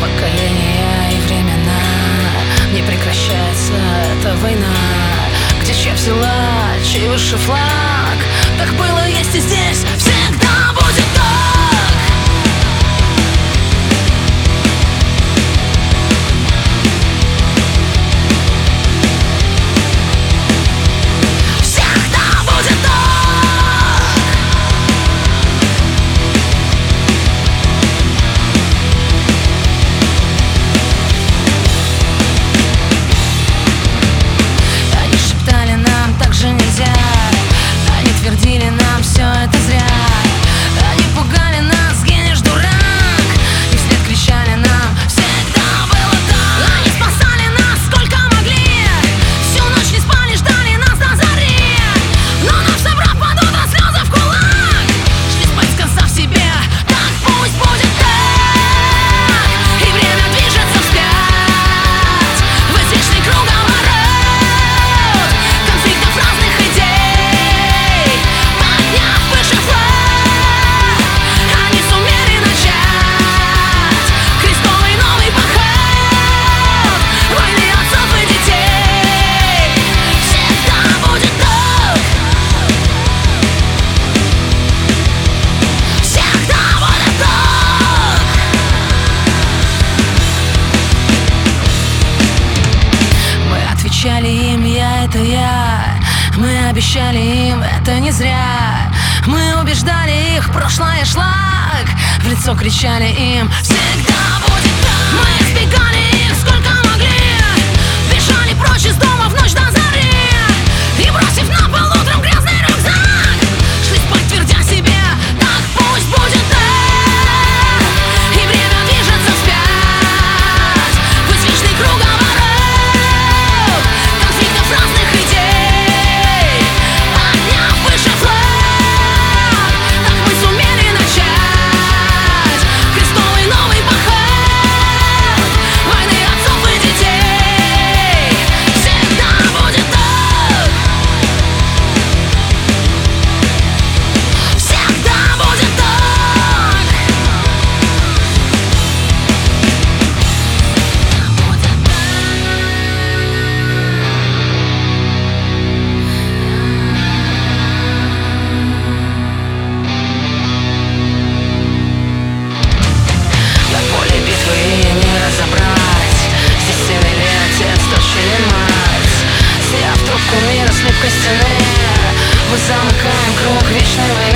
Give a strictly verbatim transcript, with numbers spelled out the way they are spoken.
Поколения и времена, не прекращается эта война. Где чья взяла, чей выше флаг, так было, есть и здесь всегда будет так. Всегда будет так. Они шептали нам, так же нельзя. Они твердили нам, все это зря. Они пугали нас, сгинешь, дурак. И вслед кричали нам, всегда было так. Они спасали нас сколько могли. Всю ночь не спали, ждали нас до зари. Но нам, собрав под утро слезы в кулак, шли спать, сказав себе, так пусть будет так. И время движется вспять в извечный круговорот конфликтов разных идей. Подняв выше флаг, они сумели начать крестовый новый поход войны отцов и детей. Всегда будет так. Всегда будет так. Мы отвечали им, я это я. Мы обещали им, это не зря. Мы убеждали их, прошлое шлак. В лицо кричали им, всегда будет так. Мы избегали их сколько могли. Бежали прочь из дома в ночь до зари. И бросив на пол утром грязный рюкзак, шли спать, твердя себе, так пусть будет так. И время движется вспять в извечный круговорот конфликтов разных идей. Подняв выше флаг, так мы сумели начать крестовый новый поход войны отцов и детей. Всегда будет так. Всегда будет так. На поле битвы не разобрать, здесь сын или отец, дочь или мать. Сняв трубку мира с липкой стены, мы замыкаем круг вечной войны.